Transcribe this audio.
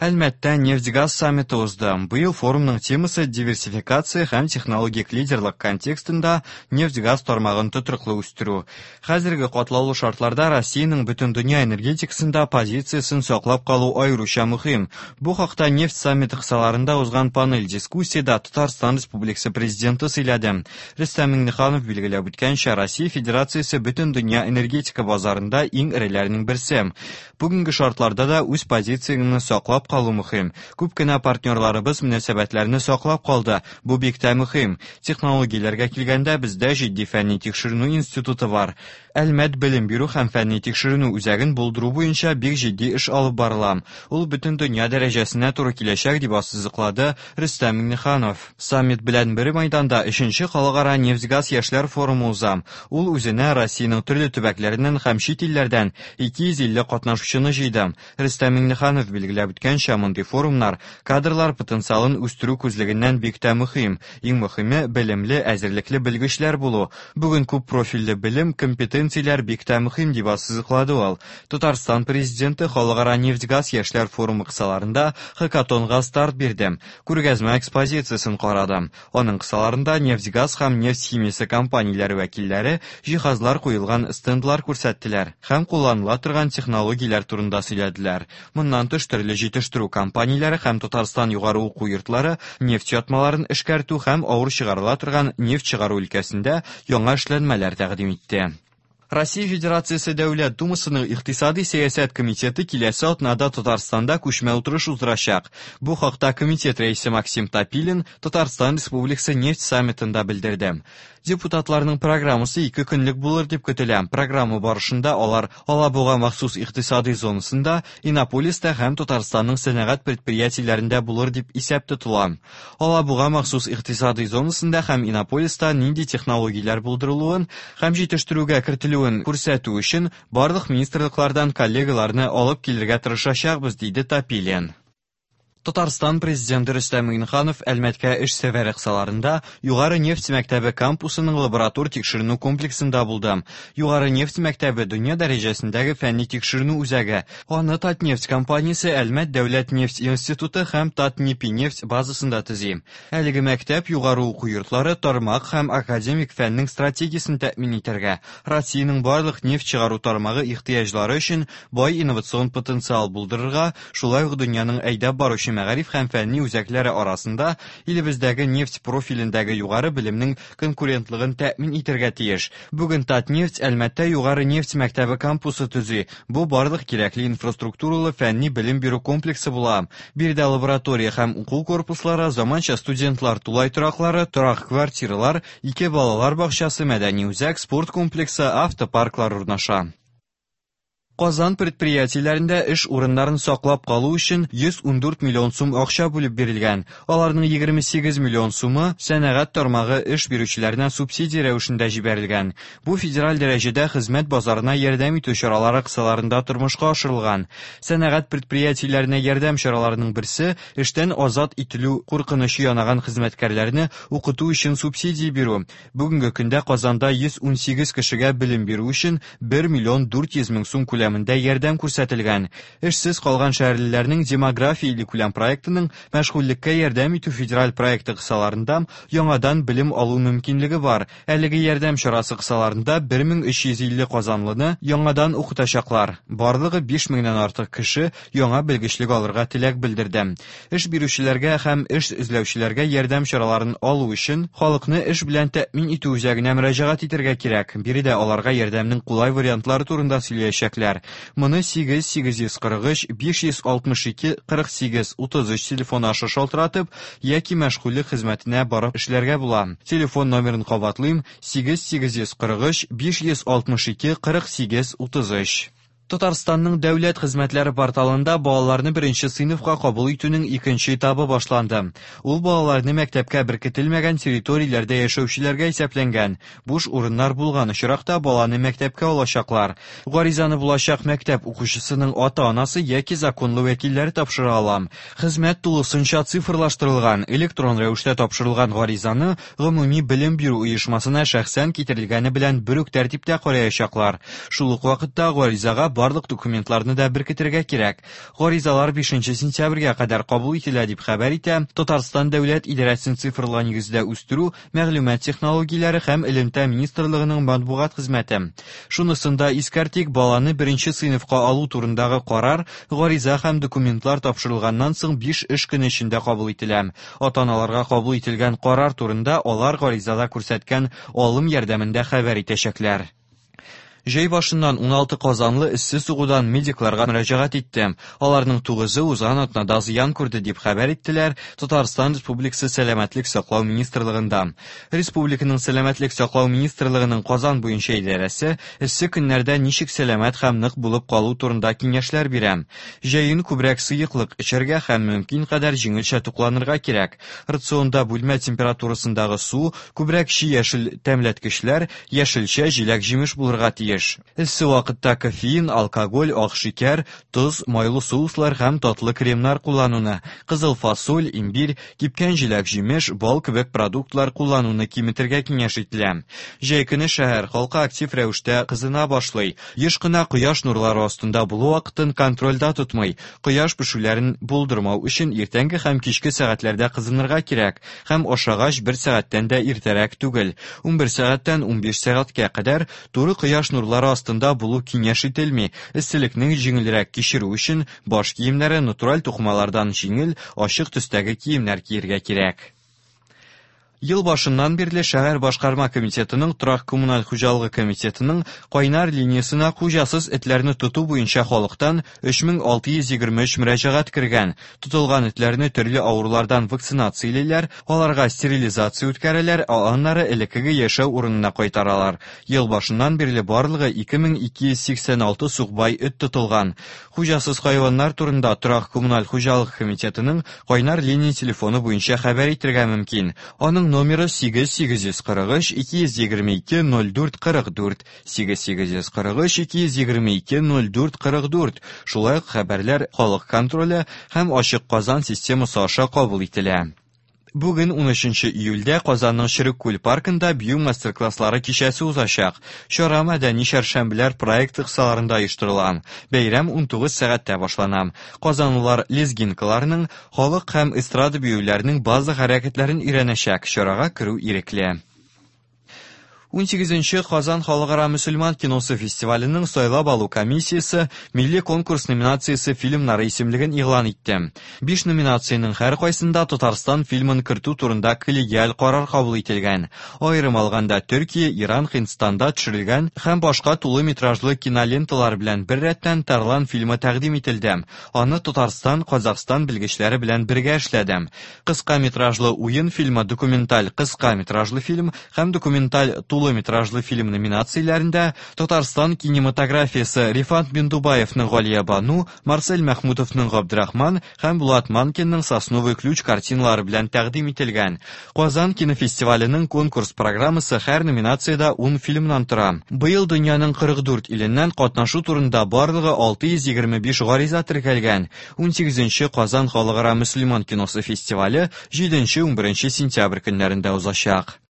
Әлмәттә нефть-газ саммиты узды. Быел форумның темасы диверсификация һәм технологик лидерлык контекстында нефть-газ тармагын тотрыклы үстерү. Хәзерге катлаулы шартларда Россиянең бөтен дөнья энергетикасында позициясын саклап калу аеруча мөһим. Бу хакта нефть саммиты кысаларында узган панель дискуссияда Татарстан Республикасы президенты сөйләде. Рөстәм Миңнеханов билгеләп үткәнчә, Россия Федерациясе бөтен дөнья энергетика базарында иң эреләрнең берсе. Бүгенге шартларда да үз позицияны саклап калу мөһим. Күп кенә партнерларыбыз мөнәсәбәтләрне саклап калды. Бу бик тә мөһим. Технологияләргә килгәндә бездә җитди фәнни тикшеренү институты бар. Әлмәт белем бирү һәм фәнни тикшеренү үзәген булдыру буенча бик җитди эш алып барыла. Ул бөтен дөнья дәрәҗәсенә туры киләчәк дип ассызыклады Рөстәм Миңнеханов. Саммит белән бер майданда 3нче халыкара нефть-газ яшьләр форумы уза. Ул үзенә Россиянең төрле төбәкләреннән һәм чит илләрдән 250 катнашучыны җыйды. Рөстәм Миңнеханов билгеләп үткәнчә, мондый форумнар кадрлар потенциалын үстерү күзлегеннән бик тә мөһим. Иң мөһиме белемле, әзерлекле белгечләр булу. Бүген күп профильле белем, компетенцияләр бик тә мөһим дип ассызыклады ул. Татарстан президенты халыкара нефть-газ яшьләр форумы кысаларында хакатонга старт бирде. Күргәзмә экспозициясын карады. Аның кысаларында нефть-газ һәм нефть химиясе компанияләре вәкилләре җиһазлар куелган стендлар күрсәттеләр һәм кулланыла торган технологияләр турында сөйләделәр. Моннан тыш төрле җитештерү компанияләре һәм Татарстан югары уку йортлары нефть ятмаларын эшкәртү һәм авыр чыгарыла торган нефть чыгару өлкәсендә яңа эшләнмәләр тәкъдим итте. Россия Федерациясе Дәүләт Думасының Иктисади сәясәт комитеты киләсе атнада Татарстанда күчмә утырыш уздырачак. Бу хакта комитет рәисе Максим Топилин Татарстан Республикасы нефть саммитында белдерде. Депутатларның программасы 2 көнлек булыр дип көтелә. Программа барышында алар Алабуга махсус икътисади зонасында, Иннополиста һәм Татарстанның сәнәгать предприятиеләрендә булыр дип исәп тотыла. Алабуга махсус икътисади зонасында һәм Иннополиста нинди технологияләр булдырылуын һәм җитештерүгә кертелүен күрсәтү өчен барлык министрлыклардан коллегаларны алып килергә тырышачакбыз, диде Топилин. Татарстан президенты Рөстәм Миңнеханов Әлмәткә эш сәфәре кысаларында Югары нефть мәктәбе кампусының лаборатор тикшеренү комплексында булды. Югары нефть мәктәбе дөнья дәрәҗәсендәге фәнни тикшеренү үзәге. Аны Татнефть компаниясе, Әлмәт дәүләт нефть институты һәм Татнефть базасында төзи. Әлеге мәктәп югары уку йортлары, тармак һәм академик фәннең стратегиясын тәэмин итәргә, Россиянең барлык нефть чыгару тармагы ихтыяҗлары өчен бай инновацион потенциал булдырырга, шулай ук дөньяның әйдәп баручы мәгариф һәм фәнни үзәкләре арасында илебездәге нефть профилендәге югары белемнең конкурентлыгын тәэмин итәргә тиеш. Бүген Татнефть Әлмәттә югары нефть мәктәбе кампусы төзи. Бу барлык кирәкле инфраструктуралы фәнни белем бирү комплексы була. Биредә лаборатория һәм уку корпуслары, заманча студентлар тулай тораклары, торак квартиралар, 2 балалар бакчасы, мәдәни үзәк, спорт комплексы, автопарклар урнаша. Казан предприятиеләрендә эш урыннарын саклап калу өчен 114 миллион сум акча бүлеп бирелгән. Аларның 28 миллион сумы сәнәгать тармагы эш бирүчеләренә субсидия рәвешендә җибәрелгән. Бу федераль дәрәҗәдә хезмәт базарына ярдәм итү чаралары кысаларында тормышка ашырылган. Сәнәгать предприятиеләренә ярдәм чараларының берсе эштән азат ителү куркынычы янаган хезмәткәрләрне укыту өчен субсидия бирү. Бүгенге көндә Казанда 118 кешегә белем бирү өчен 1 миллион 400 мең сум күләмендә ярдәм күрсәтелгән. Эшсез калган шәһәрләрнең демография иле проектының мәшгульлеккә ярдәм итү федераль проекты кысаларында яңадан белем алу мөмкинлеге бар. Әлеге ярдәм чарасы кысаларында 1350 казанлыны яңадан укытачаклар. Барлыгы 5000нән артык кеше яңа белгечлек алырга теләк белдерде. Эш бирүчеләргә һәм эш эзләүчеләргә ярдәм чараларын алу өчен халыкны эш белән тәэмин итү үзәгенә мөрәҗәгать итәргә кирәк. Биредә аларга ярдәмнең кулай вариантлары турында сөйләячәкләр. Моны 8843 562 48 33 телефон аша шалтыратып, яки мәшгульлек хезмәтенә барып эшләргә була. Телефон номерын кабатлыйм: 8843 562 48 33. Татарстанның дәүләт хезмәтләре порталында балаларны 1нче сыйныфка кабул итүнең 2нче этабы башланды. Ул балаларны мәктәпкә беркетелмәгән территорияләрдә яшәүчеләргә исәпләнгән. Буш урыннар булган очракта баланы мәктәпкә алачаклар. Гаризаны булачак мәктәп укучысының ата-анасы яки законлы вәкилләре тапшыра ала. Хезмәт тулысынча цифрлаштырылган, электрон рәвештә тапшырылган гаризаны гомуми белем бирү оешмасына шәхсән китерелгәне белән бер үк тәртиптә караячаклар. Шул ук вакытта гаризага барлык документларны да беркетергә кирәк. Гаризалар 5 сентябрьгә кадәр кабул ителә дип хәбәр итә Татарстан дәүләт идарәсен цифрлы нигездә үстерү, мәгълүмат технологияләре һәм элемтә министрлыгының матбугат хезмәте. Шунысында искәртик, баланы 1 сыйныфка алу турындагы карар гариза һәм документлар тапшырылганнан соң 5 эш көне эчендә кабул ителә. Ата-аналарга кабул ителгән карар турында алар гаризада күрсәткән алым ярдәмендә хәбәр итәчәкләр. Җәй башыннан 16 казанлы эссе сугудан медикларга мөрәҗәгать итте. Аларның 9-ы узган атнада зыян күрде дип хәбәр иттеләр Татарстан Республикасы Сәламәтлек саклау министрлыгында. Республиканың Сәламәтлек саклау министрлыгының Казан буенча идарәсе эссе көннәрдә ничек сәламәт һәм нык булып калу турында киңәшләр бирә. Җәен күбрәк сыеклык эчәргә һәм мөмкин кадәр җиңелчә тукланырга кирәк. Рационда бүлмә температурасындагы су, күбрәк яшел тәмләткечләр, яшелчә, җиләк-җимеш булырга тиеш. Эссе вакытта кофеин, алкоголь, ак шикәр, тоз, майлы соуслар һәм татлы кремнар куллануны, кызыл фасоль, имбирь, кипкән җиләк-җимеш, бал кебек продуктлар куллануны киметергә киңәш ителә. Җәй көне шәһәр халкы актив рәвештә кызына башлый. Еш кына кояш нурлары астында булу вакытын контрольдә тотмый. Кояш пешүләрен булдырмау өчен иртәнге һәм кичке сәгатьләрдә кызынырга кирәк һәм ашагач 1 сәгатьтән дә иртәрәк түгел. 11 сәгатьтән 15 сәгатькә кадәр туры кояш нурлары астында булу киңәш ителми. Эсселекне җиңелрәк кичерү өчен баш киемнәре натураль тукмалардан җиңел, ачык төстәге киемнәр киергә кирәк. Ел башыннан бирле шәһәр башкарма комитетының торак коммуналь хуҗалыгы комитетының кайнар линиясына хуҗасыз этләрне тоту буенча халыктан 3623 мөрәҗәгать кергән. Тотылган этләрне төрле авырулардан вакцинациялиләр, аларга стерилизация үткәрәләр, аннары элеккеге яшәү урынына кайтаралар. Ел башыннан бирле барлыгы 2286 сукбай эт тотылган. Хуҗасыз хайваннар турында торак коммуналь хуҗалык комитетының кайнар линия телефоны буенча хәбәр итәргә мөмкин. Аның номеры 8843 222 04 44 8843 222 04 44. Шулай ук хәбәрләр халык контроле һәм ачык Казан системасы аша кабул ителә. Бүген 13 июльдә Казанның Ширекүл паркында бию мастер-класслары кичәсе узачак. Чара мәдәни шәршәмбеләр проекты кысаларында оештырыла. Бәйрәм 19 сәгатьтә башлана. Казанлылар лезгинкаларның, халык һәм эстрада биюләренең база хәрәкәтләрен өйрәнәчәк. Чарага керү ирекле. 18-нче Казан халыкара мөселман киносы фестиваленең сайлап алу комиссиясе милли конкурс номинациясе фильмнары исемлеген игълан итте. 5 номинациянең һәр кайсында Татарстан фильмын кертү турында коллегиаль карар кабул ителгән. Аерым алганда Төркия, Иран, Һиндстанда төшерелгән һәм башка тулы метражлы киноленталар белән бер рәттән Тарлан фильмы тәкъдим ителде. Аны Татарстан, Казакъстан белгечләре белән бергә эшләде. Кыска метражлы уен фильмы, документаль кыска метражлы фильм һәм документаль метражлы фильм номинацияләрендә Татарстан кинематографиясы Рифат Биндубаевның Галия Бану, Марсель Мәхмүтовның Габдрахман һәм Булат Манкинның Сосновый ключ картиналары белән тәкъдим ителгән. Казан кинофестиваленең конкурс программасы һәр номинациядә 10 фильмнан тора. Быел дөньяның 44 иленнән катнашу турында барлыгы 625 гариза теркәлгән. 18-нче Казан халыкара мөселман киносы фестивале 7-11 сентябрь көннәрендә узачак.